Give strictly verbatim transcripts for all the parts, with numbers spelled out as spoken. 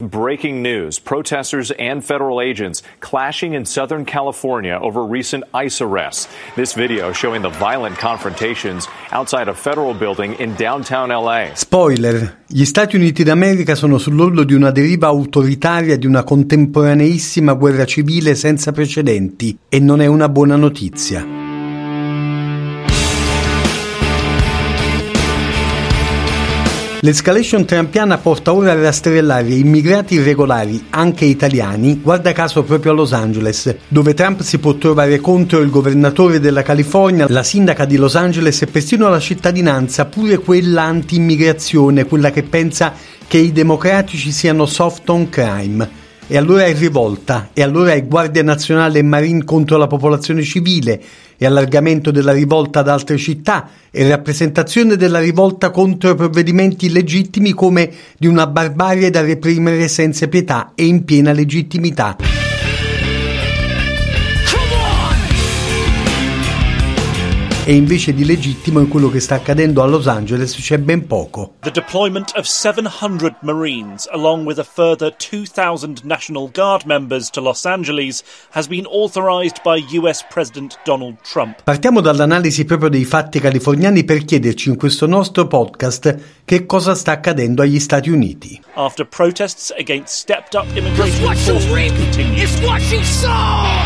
Breaking news. Protesters and federal agents clashing in Southern California over recent ICE arrests. This video showing the violent confrontations outside a federal building in downtown L A. Spoiler: gli Stati Uniti d'America sono sull'orlo di una deriva autoritaria di una contemporaneissima guerra civile senza precedenti, e non è una buona notizia. L'escalation trumpiana porta ora a rastrellare immigrati irregolari, anche italiani, guarda caso proprio a Los Angeles, dove Trump si può trovare contro il governatore della California, la sindaca di Los Angeles e persino la cittadinanza, pure quella anti-immigrazione, quella che pensa che i democratici siano soft on crime. E allora è rivolta, e allora è Guardia Nazionale e Marine contro la popolazione civile, e allargamento della rivolta ad altre città, e rappresentazione della rivolta contro provvedimenti illegittimi come di una barbarie da reprimere senza pietà e in piena legittimità. E invece di legittimo in quello che sta accadendo a Los Angeles c'è ben poco. The deployment of seven hundred Marines, along with a further two thousand National Guard members to Los Angeles, has been authorized by U S President Donald Trump. Partiamo dall'analisi proprio dei fatti californiani per chiederci in questo nostro podcast che cosa sta accadendo agli Stati Uniti. After protests against stepped up immigration enforcement continue. It's what you saw!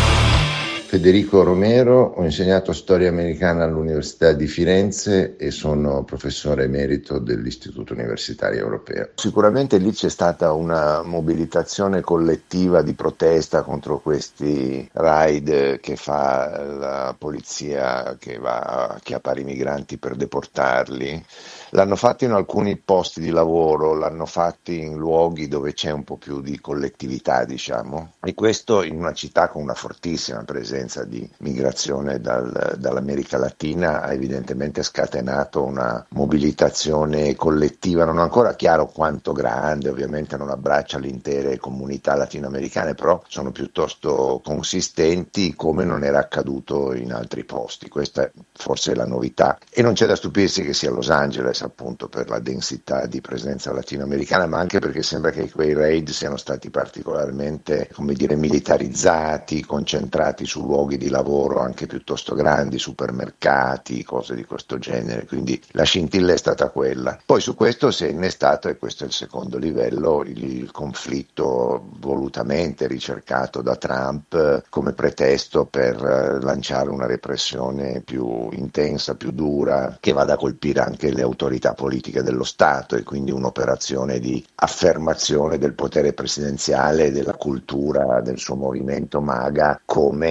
Federico Romero, ho insegnato storia americana all'Università di Firenze e sono professore emerito dell'Istituto Universitario Europeo. Sicuramente lì c'è stata una mobilitazione collettiva di protesta contro questi raid che fa la polizia che va a chiappare i migranti per deportarli. L'hanno fatto in alcuni posti di lavoro, l'hanno fatto in luoghi dove c'è un po' più di collettività, diciamo, e questo in una città con una fortissima presenza di migrazione dal, dall'America Latina ha evidentemente scatenato una mobilitazione collettiva, non è ancora chiaro quanto grande, ovviamente non abbraccia le intere comunità latinoamericane, però sono piuttosto consistenti, come non era accaduto in altri posti. Questa è forse la novità, e non c'è da stupirsi che sia Los Angeles, appunto per la densità di presenza latinoamericana, ma anche perché sembra che quei raid siano stati particolarmente, come dire, militarizzati, concentrati su luoghi di lavoro anche piuttosto grandi, supermercati, cose di questo genere, quindi la scintilla è stata quella. Poi su questo si è innestato, e questo è il secondo livello, il, il conflitto volutamente ricercato da Trump come pretesto per lanciare una repressione più intensa, più dura, che vada a colpire anche le autorità politiche dello Stato, e quindi un'operazione di affermazione del potere presidenziale e della cultura del suo movimento MAGA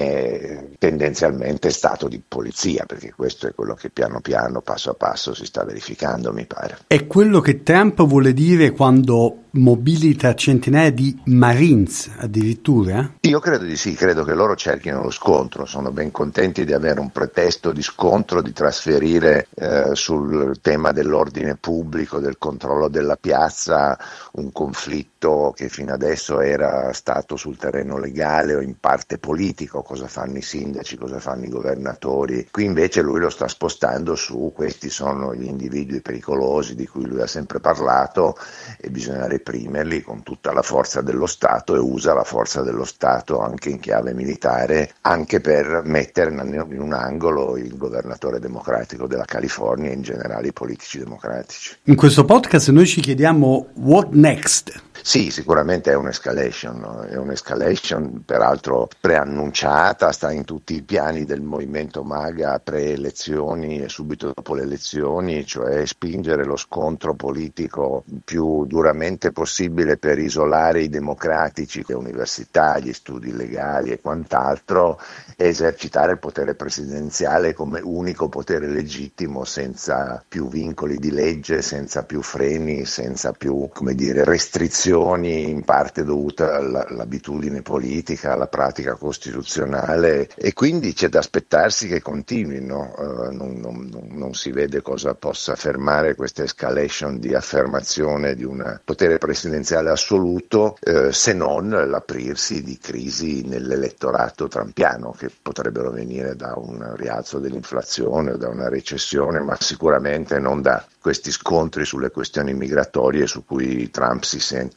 come tendenzialmente stato di polizia, perché questo è quello che piano piano, passo a passo si sta verificando, mi pare. È quello che Trump vuole dire quando mobilita centinaia di Marines addirittura? Io credo di sì, credo che loro cerchino lo scontro, sono ben contenti di avere un pretesto di scontro, di trasferire eh, sul tema dell'ordine pubblico, del controllo della piazza, un conflitto che fino adesso era stato sul terreno legale o in parte politico, cosa fanno i sindaci, cosa fanno i governatori. Qui invece lui lo sta spostando su questi sono gli individui pericolosi di cui lui ha sempre parlato e bisogna reprimerli con tutta la forza dello Stato, e usa la forza dello Stato anche in chiave militare, anche per mettere in un angolo il governatore democratico della California e in generale i politici democratici. In questo podcast noi ci chiediamo what next? Sì, sicuramente è un'escalation, no? È un'escalation peraltro preannunciata, sta in tutti i piani del movimento MAGA pre-elezioni e subito dopo le elezioni, cioè spingere lo scontro politico più duramente possibile per isolare i democratici, le università, gli studi legali e quant'altro, e esercitare il potere presidenziale come unico potere legittimo, senza più vincoli di legge, senza più freni, senza più, come dire, restrizioni in parte dovute all'abitudine politica, alla pratica costituzionale, e quindi c'è da aspettarsi che continuino. Uh, non, non, non si vede cosa possa fermare questa escalation di affermazione di un potere presidenziale assoluto, uh, se non l'aprirsi di crisi nell'elettorato trumpiano, che potrebbero venire da un rialzo dell'inflazione o da una recessione, ma sicuramente non da questi scontri sulle questioni migratorie su cui Trump si sente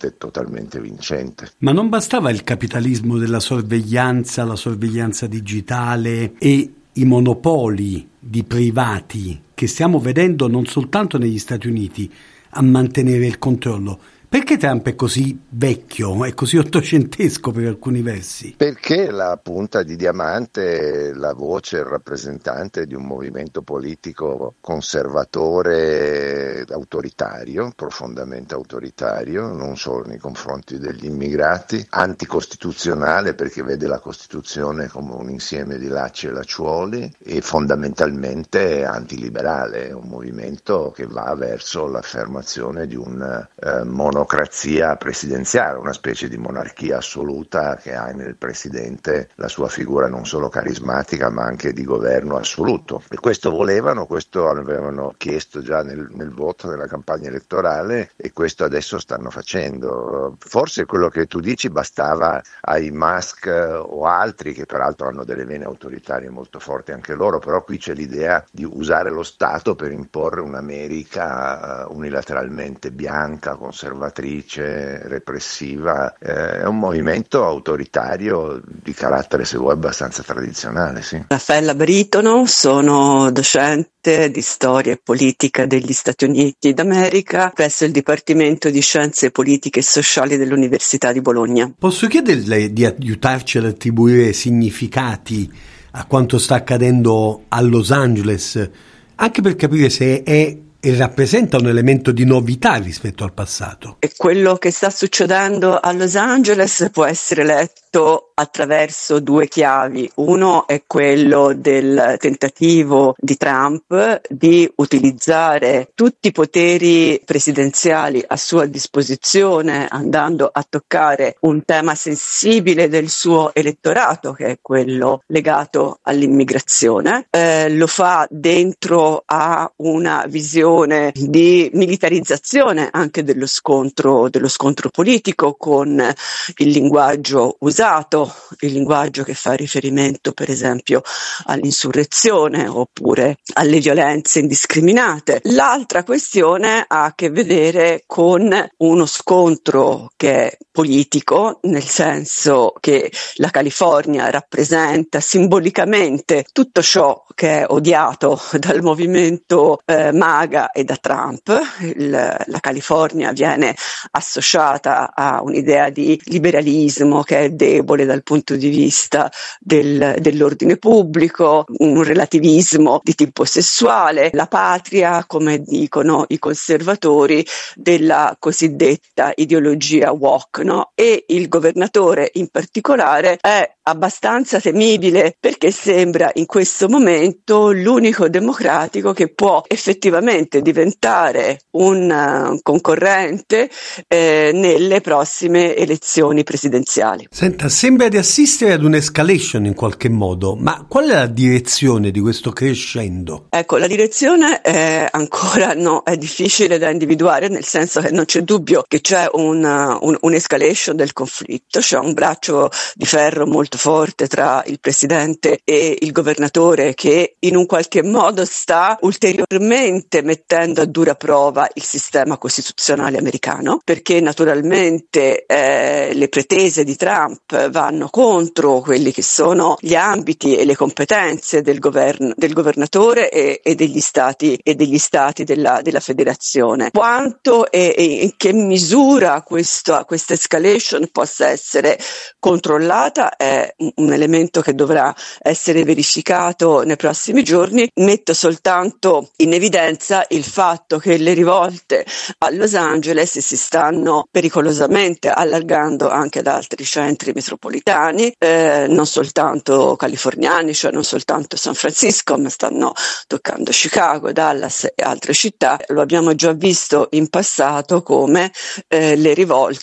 parte totalmente vincente. Ma non bastava il capitalismo della sorveglianza, la sorveglianza digitale e i monopoli di privati che stiamo vedendo non soltanto negli Stati Uniti a mantenere il controllo? Perché Trump è così vecchio, è così ottocentesco per alcuni versi? Perché la punta di diamante, la voce, il rappresentante di un movimento politico conservatore, autoritario, profondamente autoritario, non solo nei confronti degli immigrati, anticostituzionale perché vede la Costituzione come un insieme di lacci e lacciuoli, e fondamentalmente antiliberale, un movimento che va verso l'affermazione di un eh, monopolio democrazia presidenziale, una specie di monarchia assoluta che ha nel presidente la sua figura non solo carismatica ma anche di governo assoluto. E questo volevano, questo avevano chiesto già nel, nel voto della campagna elettorale e questo adesso stanno facendo. Forse quello che tu dici bastava ai Musk o altri, che peraltro hanno delle vene autoritarie molto forti anche loro, però qui c'è l'idea di usare lo Stato per imporre un'America unilateralmente bianca, conservatrice, repressiva. Eh, è un movimento autoritario di carattere, se vuoi, abbastanza tradizionale, sì. Raffaella Britono, sono docente di storia e politica degli Stati Uniti d'America presso il Dipartimento di Scienze Politiche e Sociali dell'Università di Bologna. Posso chiederle di aiutarci ad attribuire significati a quanto sta accadendo a Los Angeles, anche per capire se è e rappresenta un elemento di novità rispetto al passato? E quello che sta succedendo a Los Angeles può essere letto attraverso due chiavi. Uno è quello del tentativo di Trump di utilizzare tutti i poteri presidenziali a sua disposizione, andando a toccare un tema sensibile del suo elettorato, che è quello legato all'immigrazione. Eh, lo fa dentro a una visione di militarizzazione anche dello scontro, dello scontro politico, con il linguaggio usato, il linguaggio che fa riferimento per esempio all'insurrezione oppure alle violenze indiscriminate. L'altra questione ha a che vedere con uno scontro che è politico, nel senso che la California rappresenta simbolicamente tutto ciò che è odiato dal movimento eh, MAGA e da Trump. Il, la California viene associata a un'idea di liberalismo che è debole dal punto di vista del, dell'ordine pubblico, un relativismo di tipo sessuale, la patria, come dicono i conservatori, della cosiddetta ideologia woke, no? E il governatore in particolare è abbastanza temibile perché sembra in questo momento l'unico democratico che può effettivamente diventare un uh, concorrente eh, nelle prossime elezioni presidenziali. Senta, sembra di assistere ad un'escalation in qualche modo, ma qual è la direzione di questo crescendo? Ecco, la direzione è ancora no, è difficile da individuare, nel senso che non c'è dubbio che c'è un, un, un'escalation del conflitto, c'è un braccio di ferro molto forte tra il presidente e il governatore che in un qualche modo sta ulteriormente mettendo a dura prova il sistema costituzionale americano, perché naturalmente eh, le pretese di Trump vanno contro quelli che sono gli ambiti e le competenze del governo, del governatore e, e degli stati e degli stati della, della federazione. Quanto e, e in che misura questo, questa escalation possa essere controllata è un elemento che dovrà essere verificato nei prossimi giorni. Metto soltanto in evidenza il fatto che le rivolte a Los Angeles si stanno pericolosamente allargando anche ad altri centri metropolitani, eh, non soltanto californiani, cioè non soltanto San Francisco, ma stanno toccando Chicago, Dallas e altre città. Lo abbiamo già visto in passato come eh, le rivolte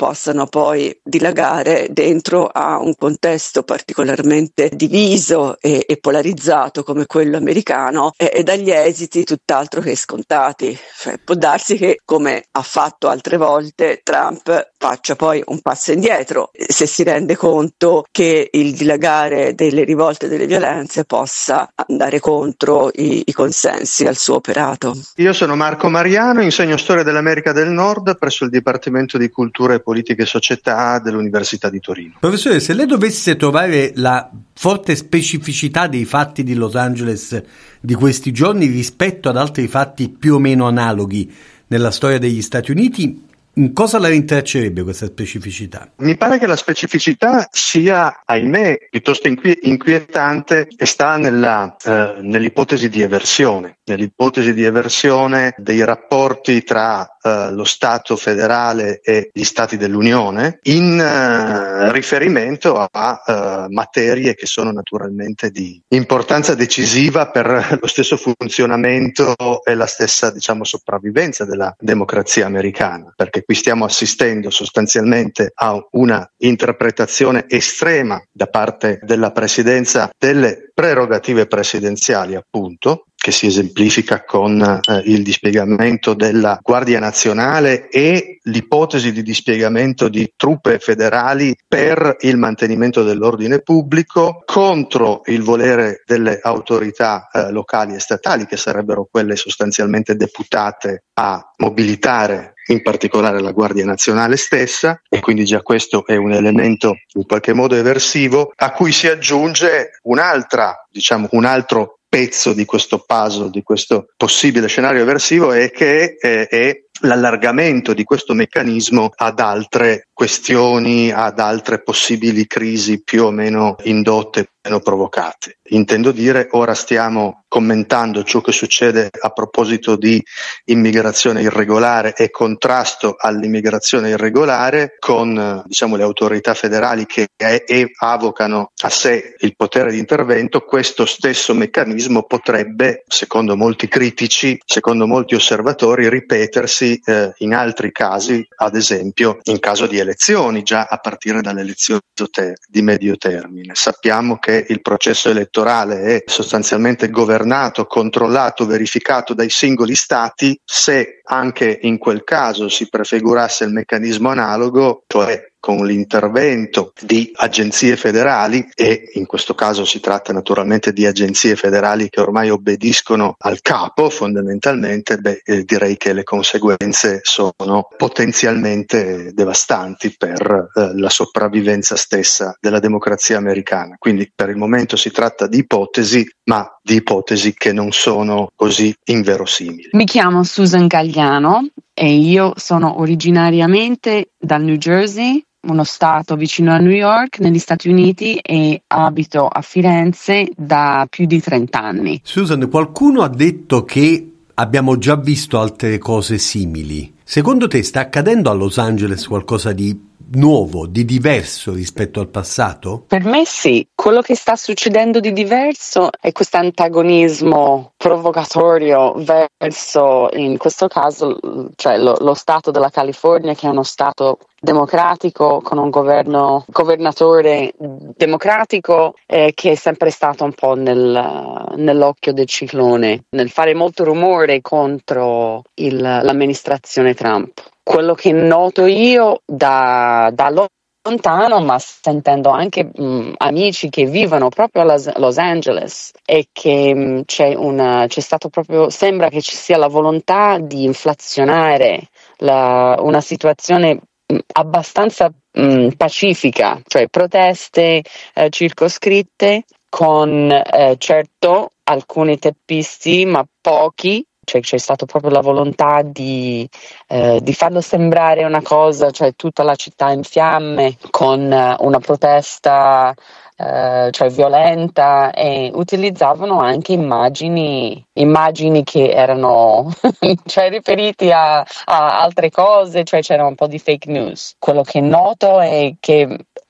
possano poi dilagare dentro a un contesto particolarmente diviso e, e polarizzato come quello americano e, e dagli esiti tutt'altro che scontati. Cioè, può darsi che, come ha fatto altre volte, Trump faccia poi un passo indietro se si rende conto che il dilagare delle rivolte e delle violenze possa andare contro i, i consensi al suo operato. Io sono Marco Mariano, insegno storia dell'America del Nord presso il Dipartimento di Cultura e Politiche e Società dell'Università di Torino. Professore, se lei dovesse trovare la forte specificità dei fatti di Los Angeles di questi giorni rispetto ad altri fatti più o meno analoghi nella storia degli Stati Uniti, in cosa la rintraccerebbe questa specificità? Mi pare che la specificità sia, ahimè, piuttosto inqui- inquietante e sta nella, eh, nell'ipotesi di eversione, nell'ipotesi di eversione dei rapporti tra eh, lo Stato federale e gli Stati dell'Unione in eh, riferimento a eh, materie che sono naturalmente di importanza decisiva per lo stesso funzionamento e la stessa, diciamo, sopravvivenza della democrazia americana, perché qui stiamo assistendo sostanzialmente a una interpretazione estrema da parte della presidenza delle prerogative presidenziali, appunto, che si esemplifica con eh, il dispiegamento della Guardia Nazionale e l'ipotesi di dispiegamento di truppe federali per il mantenimento dell'ordine pubblico contro il volere delle autorità eh, locali e statali, che sarebbero quelle sostanzialmente deputate a mobilitare in particolare la Guardia Nazionale stessa, e quindi già questo è un elemento in qualche modo eversivo, a cui si aggiunge un'altra, diciamo, un altro pezzo di questo puzzle, di questo possibile scenario eversivo, è che eh, è l'allargamento di questo meccanismo ad altre questioni, ad altre possibili crisi più o meno indotte, meno provocate. Intendo dire, ora stiamo commentando ciò che succede a proposito di immigrazione irregolare e contrasto all'immigrazione irregolare con, diciamo, le autorità federali che è, e avocano a sé il potere di intervento. Questo stesso meccanismo potrebbe, secondo molti critici, secondo molti osservatori, ripetersi eh, in altri casi, ad esempio in caso di elezioni, già a partire dalle elezioni di medio termine. Sappiamo che il processo elettorale è sostanzialmente governato, controllato, verificato dai singoli stati. Se anche in quel caso si prefigurasse il meccanismo analogo, cioè con l'intervento di agenzie federali, e in questo caso si tratta naturalmente di agenzie federali che ormai obbediscono al capo fondamentalmente, beh, eh, direi che le conseguenze sono potenzialmente devastanti per eh, la sopravvivenza stessa della democrazia americana. Quindi per il momento si tratta di ipotesi, ma di ipotesi che non sono così inverosimili. Mi chiamo Susan Gagliano e io sono originariamente dal New Jersey, uno stato vicino a New York, negli Stati Uniti, e abito a Firenze da più di trenta anni. Susan, qualcuno ha detto che abbiamo già visto altre cose simili. Secondo te sta accadendo a Los Angeles qualcosa di nuovo, di diverso rispetto al passato? Per me sì, quello che sta succedendo di diverso è questo antagonismo provocatorio verso, in questo caso, cioè lo, lo stato della California, che è uno stato democratico con un governo governatore democratico eh, che è sempre stato un po' nel, nell'occhio del ciclone, nel fare molto rumore contro il, l'amministrazione Trump. Quello che noto io da, da lontano, ma sentendo anche mh, amici che vivono proprio a Los, Los Angeles, è che mh, c'è una, c'è stato proprio, sembra che ci sia la volontà di inflazionare la, una situazione mh, abbastanza mh, pacifica, cioè proteste eh, circoscritte con eh, certo alcuni teppisti, ma pochi. Cioè c'è stata proprio la volontà di, eh, di farlo sembrare una cosa, cioè tutta la città in fiamme con uh, una protesta uh, cioè violenta, e utilizzavano anche immagini immagini che erano cioè riferiti a, a altre cose, cioè c'era un po' di fake news. Quello che noto è che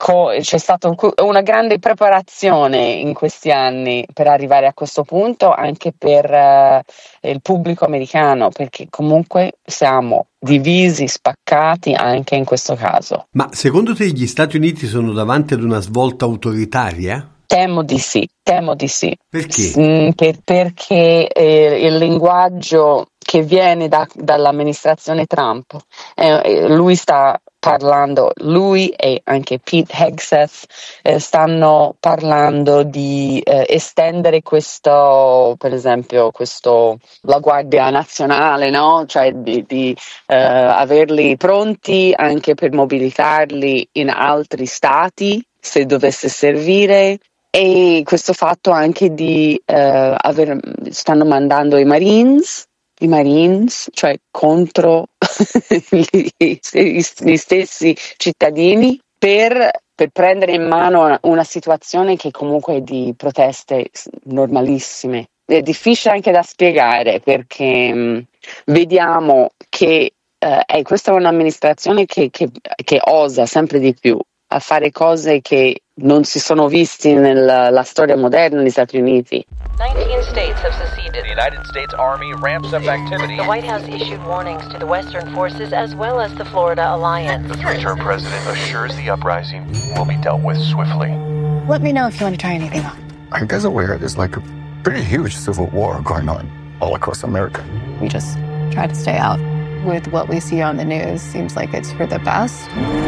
co- c'è stata una grande preparazione in questi anni per arrivare a questo punto, anche per uh, il pubblico americano, perché comunque siamo divisi, spaccati anche in questo caso. Ma secondo te gli Stati Uniti sono davanti ad una svolta autoritaria? Temo di sì, temo di sì. Perché? Per, perché eh, il linguaggio che viene da, dall'amministrazione Trump, eh, lui sta parlando, lui e anche Pete Hegseth eh, stanno parlando di eh, estendere questo, per esempio, questo, la Guardia Nazionale, no? Cioè di, di eh, averli pronti anche per mobilitarli in altri stati se dovesse servire. E questo fatto anche di uh, aver, stanno mandando i Marines, i Marines, cioè contro gli, gli stessi cittadini per, per prendere in mano una situazione che comunque è di proteste normalissime. È difficile anche da spiegare perché mh, vediamo che uh, è questa è un'amministrazione che, che, che osa sempre di più a fare cose che non si sono visti nella storia moderna degli Stati Uniti. nineteen states have seceded. The United States Army ramps up activity. The White House issued warnings to the Western forces as well as the Florida Alliance. The three-term president assures the uprising will be dealt with swiftly. Let me know if you want to try anything on. Are you guys aware there's like a pretty huge civil war going on all across America? We just try to stay out. With what we see on the news, seems like it's for the best.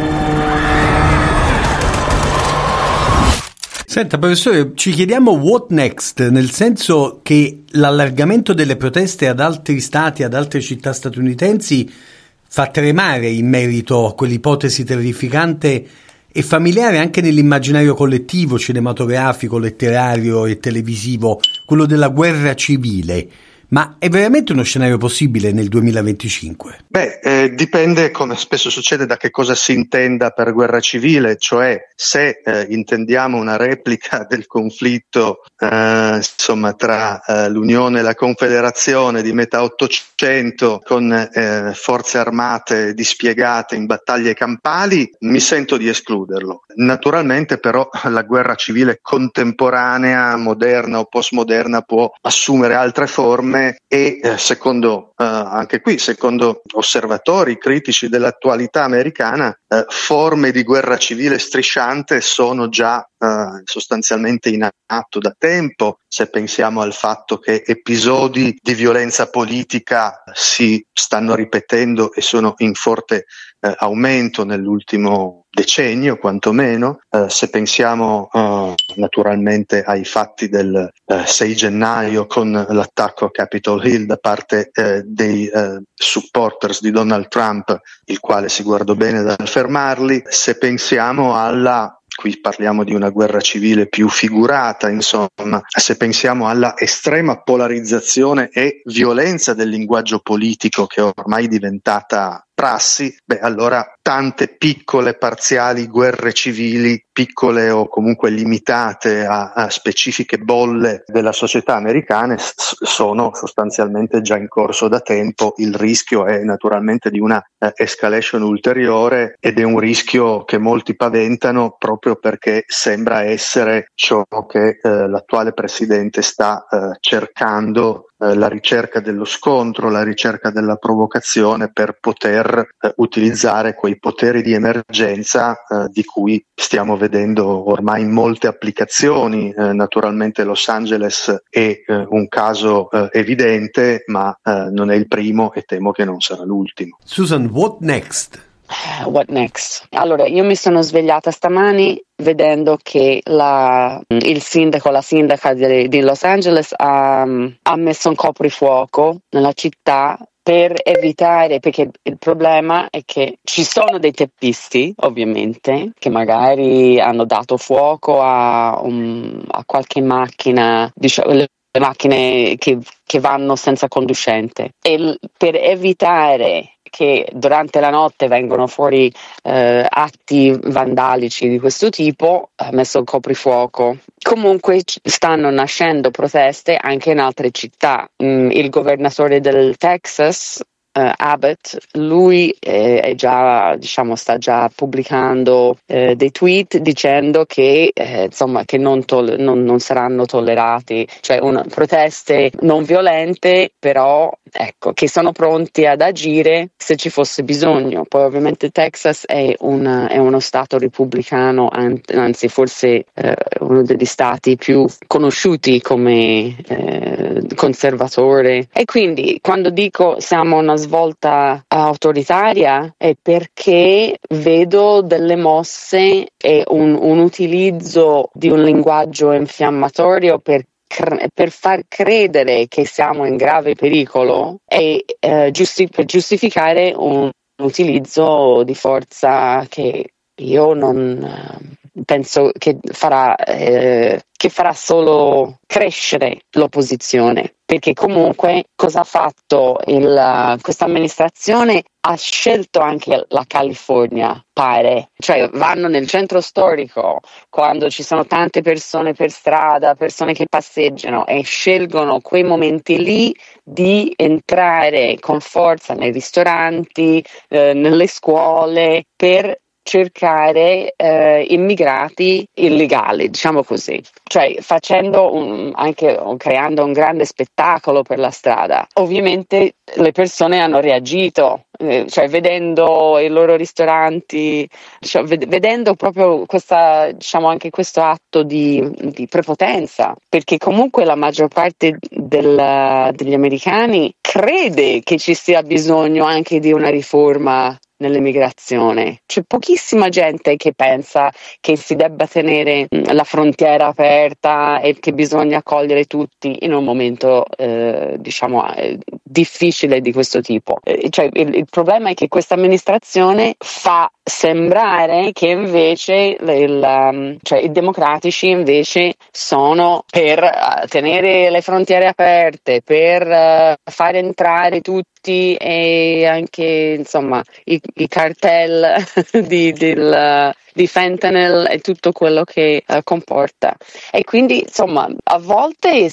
Senta, professore, ci chiediamo what next, nel senso che l'allargamento delle proteste ad altri stati, ad altre città statunitensi fa tremare in merito a quell'ipotesi terrificante e familiare anche nell'immaginario collettivo, cinematografico, letterario e televisivo, quello della guerra civile. Ma è veramente uno scenario possibile nel duemilaventicinque? Beh, eh, dipende, come spesso succede, da che cosa si intenda per guerra civile, cioè se eh, intendiamo una replica del conflitto eh, insomma tra eh, l'Unione e la Confederazione di metà Ottocento con eh, forze armate dispiegate in battaglie campali, mi sento di escluderlo. Naturalmente però la guerra civile contemporanea, moderna o postmoderna, può assumere altre forme e eh, secondo eh, anche qui, secondo osservatori critici dell'attualità americana, eh, forme di guerra civile strisciante sono già eh, sostanzialmente in atto da tempo, se pensiamo al fatto che episodi di violenza politica si stanno ripetendo e sono in forte eh, aumento nell'ultimo decennio quantomeno, eh, se pensiamo eh, naturalmente ai fatti del eh, sei gennaio con l'attacco a Capitol Hill da parte eh, dei eh, supporters di Donald Trump, il quale si guardò bene dal fermarli, se pensiamo alla qui parliamo di una guerra civile più figurata, insomma, se pensiamo alla estrema polarizzazione e violenza del linguaggio politico che è ormai diventata prassi, beh allora tante piccole parziali guerre civili, piccole o comunque limitate a, a specifiche bolle della società americana, s- sono sostanzialmente già in corso da tempo. Il rischio è naturalmente di una eh, escalation ulteriore ed è un rischio che molti paventano proprio perché sembra essere ciò che eh, l'attuale presidente sta eh, cercando, eh, la ricerca dello scontro, la ricerca della provocazione per poter eh, utilizzare quei poteri di emergenza eh, di cui stiamo vedendo ormai in molte applicazioni. Eh, naturalmente Los Angeles è eh, un caso eh, evidente, ma eh, non è il primo e temo che non sarà l'ultimo. Susan, what next? What next? Allora, io mi sono svegliata stamani vedendo che la, il sindaco, la sindaca di, di Los Angeles ha, ha messo un coprifuoco nella città per evitare, perché il problema è che ci sono dei teppisti, ovviamente, che magari hanno dato fuoco a, um, a qualche macchina, diciamo, le macchine che, che vanno senza conducente. E l- per evitare che durante la notte vengono fuori eh, atti vandalici di questo tipo, ha messo il coprifuoco. Comunque stanno nascendo proteste anche in altre città. Mm, il governatore del Texas uh, Abbott, lui è, è già, diciamo, sta già pubblicando eh, dei tweet dicendo che eh, insomma che non, to- non, non saranno tollerati, cioè una, proteste non violente, però ecco, che sono pronti ad agire se ci fosse bisogno. Poi ovviamente Texas è, una, è uno stato repubblicano, anzi forse eh, uno degli stati più conosciuti come eh, conservatore, e quindi quando dico siamo una svolta autoritaria è perché vedo delle mosse e un, un utilizzo di un linguaggio infiammatorio per per far credere che siamo in grave pericolo e eh, giusti- per giustificare un utilizzo di forza che io non eh, penso che farà eh, che farà solo crescere l'opposizione, perché comunque cosa ha fatto il, questa amministrazione? Ha scelto anche la California, pare, cioè vanno nel centro storico quando ci sono tante persone per strada, persone che passeggiano, e scelgono quei momenti lì di entrare con forza nei ristoranti, eh, nelle scuole, per cercare eh, immigrati illegali, diciamo così, cioè facendo un, anche creando un grande spettacolo per la strada. Ovviamente le persone hanno reagito, eh, cioè vedendo i loro ristoranti, cioè, ved- vedendo proprio questa, diciamo, anche questo atto di, di prepotenza, perché comunque la maggior parte del, degli americani crede che ci sia bisogno anche di una riforma nell'immigrazione. C'è pochissima gente che pensa che si debba tenere la frontiera aperta e che bisogna accogliere tutti in un momento eh, diciamo eh, difficile di questo tipo. Eh, cioè, il, il problema è che questa amministrazione fa sembrare che invece il, um, cioè, i democratici invece sono per uh, tenere le frontiere aperte, per uh, far entrare tutti e anche insomma i, i cartel di, del, di fentanyl e tutto quello che uh, comporta. E quindi insomma a volte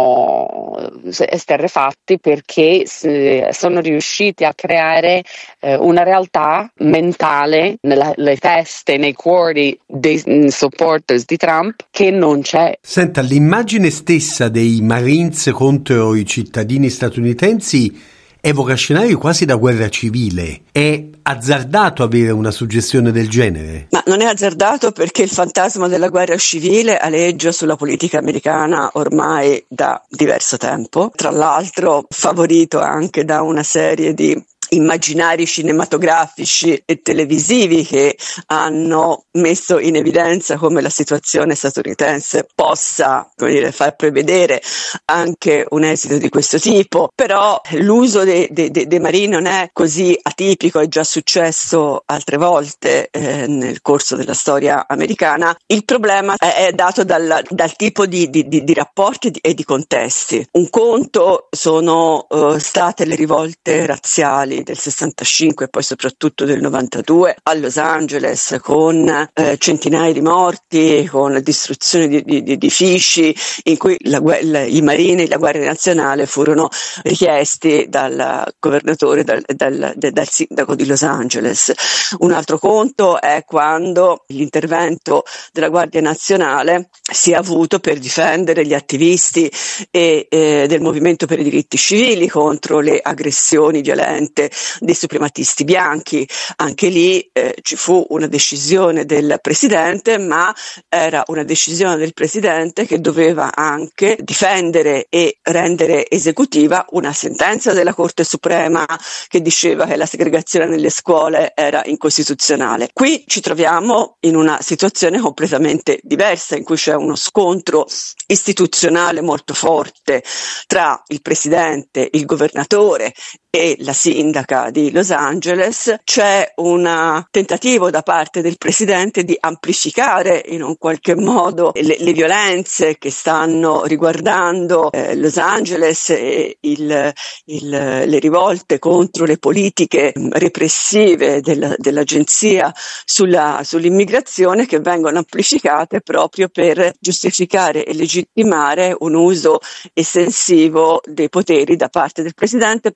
siamo esterrefatti perché sono riusciti a creare uh, una realtà mentale nelle teste, nei cuori dei supporters di Trump che non c'è. Senta, l'immagine stessa dei Marines contro i cittadini statunitensi evoca scenari quasi da guerra civile. È azzardato avere una suggestione del genere? Ma non è azzardato perché il fantasma della guerra civile aleggia sulla politica americana ormai da diverso tempo, tra l'altro favorito anche da una serie di immaginari cinematografici e televisivi che hanno messo in evidenza come la situazione statunitense possa, come dire, far prevedere anche un esito di questo tipo. Però l'uso dei, dei, dei marini non è così atipico, è già successo altre volte eh, nel corso della storia americana. Il problema è, è dato dal, dal tipo di, di, di, di rapporti e di contesti. Un conto sono uh, state le rivolte razziali del sessantacinque e poi soprattutto del novantadue a Los Angeles, con eh, centinaia di morti, con la distruzione di, di, di edifici in cui la, la, i marini, la Guardia Nazionale furono richiesti dal governatore, dal, dal, dal, dal sindaco di Los Angeles. Un altro conto è quando l'intervento della Guardia Nazionale si è avuto per difendere gli attivisti e eh, del movimento per i diritti civili contro le aggressioni violente dei suprematisti bianchi. Anche lì eh, ci fu una decisione del presidente, ma era una decisione del presidente che doveva anche difendere e rendere esecutiva una sentenza della Corte Suprema che diceva che la segregazione nelle scuole era incostituzionale. Qui ci troviamo in una situazione completamente diversa, in cui c'è uno scontro istituzionale molto forte tra il presidente, il governatore e la sindaca di Los Angeles. C'è un tentativo da parte del presidente di amplificare in un qualche modo le, le violenze che stanno riguardando eh, Los Angeles e il, il, le rivolte contro le politiche repressive della, dell'agenzia sulla, sull'immigrazione, che vengono amplificate proprio per giustificare e legittimare un uso estensivo dei poteri da parte del presidente per affermare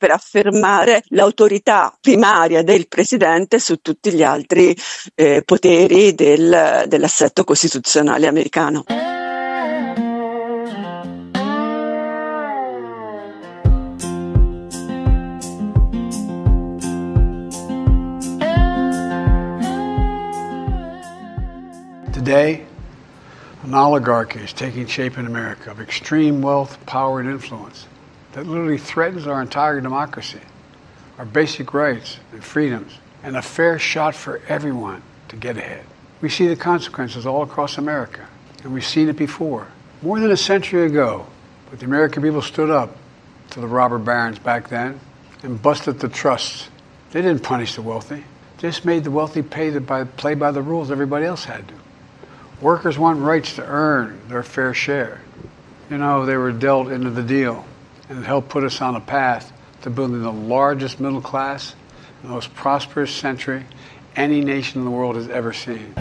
affermare l'autorità primaria del presidente su tutti gli altri eh, poteri del, dell'assetto costituzionale americano. Today, an oligarchy is taking shape in America of extreme wealth, power, and influence that literally threatens our entire democracy, our basic rights and freedoms, and a fair shot for everyone to get ahead. We see the consequences all across America, and we've seen it before. More than a century ago, but the American people stood up to the robber barons back then and busted the trusts. They didn't punish the wealthy. They just made the wealthy pay the, by, play by the rules everybody else had to. Workers want rights to earn their fair share. You know, they were dealt into the deal, and it helped put us on a path to building the largest middle class, the most prosperous century any nation in the world has ever seen.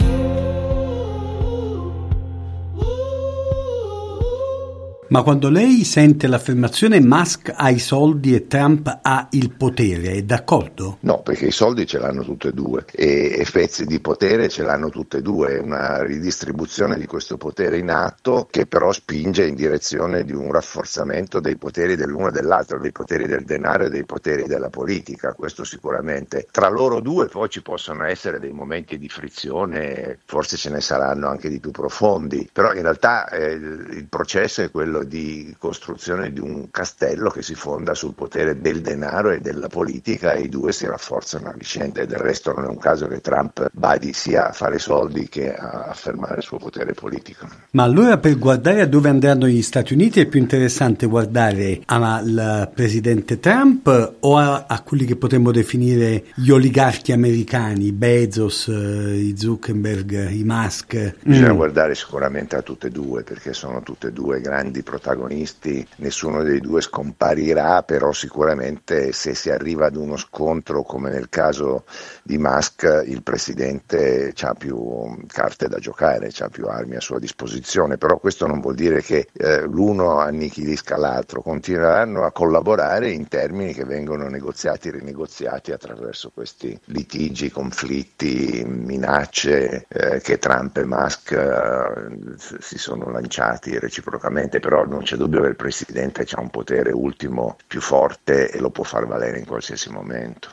Ma quando lei sente l'affermazione Musk ha i soldi e Trump ha il potere, è d'accordo? No, perché i soldi ce l'hanno tutte e due e, e pezzi di potere ce l'hanno tutte e due, è una ridistribuzione di questo potere in atto che però spinge in direzione di un rafforzamento dei poteri dell'uno e dell'altro, dei poteri del denaro e dei poteri della politica, questo sicuramente. Tra loro due poi ci possono essere dei momenti di frizione, forse ce ne saranno anche di più profondi, però in realtà eh, il processo è quello di costruzione di un castello che si fonda sul potere del denaro e della politica e i due si rafforzano a vicenda e del resto non è un caso che Trump badi sia a fare soldi che a affermare il suo potere politico. Ma allora per guardare a dove andranno gli Stati Uniti è più interessante guardare al presidente Trump o a, a quelli che potremmo definire gli oligarchi americani, i Bezos, i Zuckerberg, i Musk? Bisogna mm. guardare sicuramente a tutte e due perché sono tutte e due grandi protagonisti, nessuno dei due scomparirà, però sicuramente se si arriva ad uno scontro come nel caso di Musk il presidente ha più carte da giocare, ha più armi a sua disposizione, però questo non vuol dire che eh, l'uno annichilisca l'altro, continueranno a collaborare in termini che vengono negoziati e rinegoziati attraverso questi litigi, conflitti, minacce eh, che Trump e Musk eh, si sono lanciati reciprocamente, però non c'è dubbio che il presidente ha un potere ultimo più forte e lo può far valere in qualsiasi momento.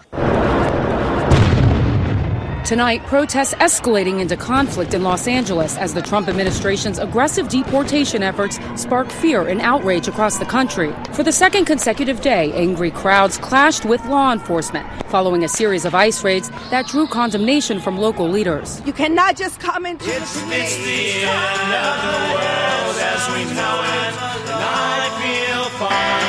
Tonight, protests escalating into conflict in Los Angeles as the Trump administration's aggressive deportation efforts spark fear and outrage across the country. For the second consecutive day, angry crowds clashed with law enforcement following a series of ICE raids that drew condemnation from local leaders. You cannot just come into it's, the It's the end of the world as we know it, and I feel fine.